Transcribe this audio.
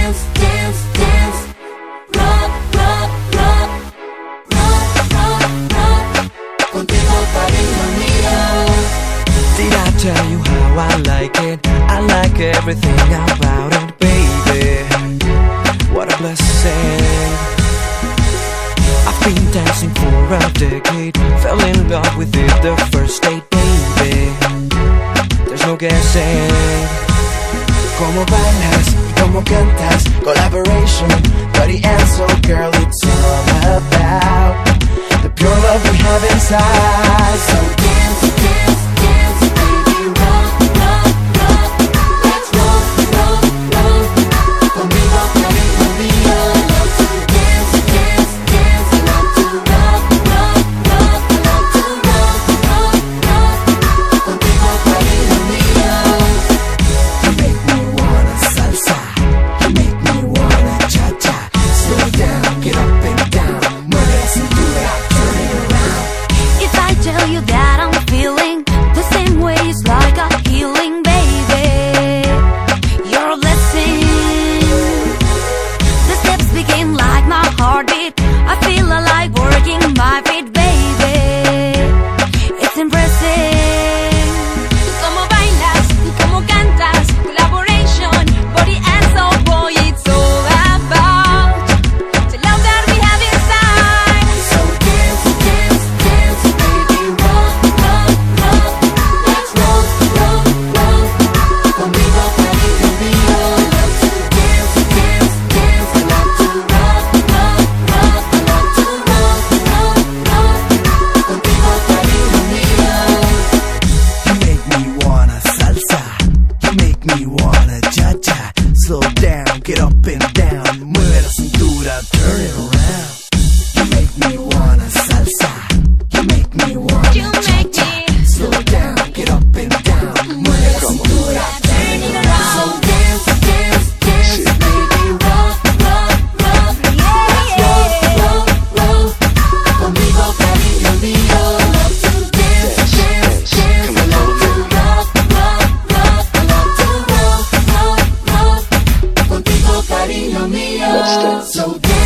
dance, dance, dance. Rock, rock, rock. Rock, rock, rock. Contigo, cariño mío. Did I tell you how I like it? I like everything about it, baby. What a blessing. I've been dancing for a decade. Fell in love with it the first date, baby. There's no guessing. Como bailas y como cantas, collaboration, body and soul, girl, it's all about the pure love we have inside. So dance, dance, dance, baby, rock, rock, rock. Let's roll, roll, roll. Conmigo, cariño mío. Love to dance, dance, dance. I love to rock, rock, rock. I love to rock, rock, rock. Contigo, cariño mío. You make me wanna salsa, you make me wanna cha-cha. Slow down, get up and down, mueve la cintura, turn it around. If I tell you that I'm feeling the same way, it's like a healing, baby. You're a blessing. The steps begin like my heartbeat. I feel alive working my feet, baby. It's impressive. Como bailas y como cantas, collaboration, body and soul, boy, it's all about the love that we have inside. So dance, dance, dance, baby, rock, rock, rock. Let's roll, roll, roll. Conmigo, cariño mío. Love to dance, dance, dance. I love to rock, rock, rock. I love to rock, rock, rock. Contigo, cariño mío. You make me wanna salsa, you make me wanna cha-cha. Slow down, get up and down, mueve la cintura, turn it around. You make me wanna salsa, you make me You wanna make cha-cha. me Slow down, get up and down, mueve la cintura, turn it around. So dance, dance, dance, baby, rock, rock, rock. Let's roll, roll, roll. Conmigo, cariño mío. Love to dance, dance, dance. I love to rock, rock, rock. I love to roll, roll, roll. Contigo, cariño mío. So dance.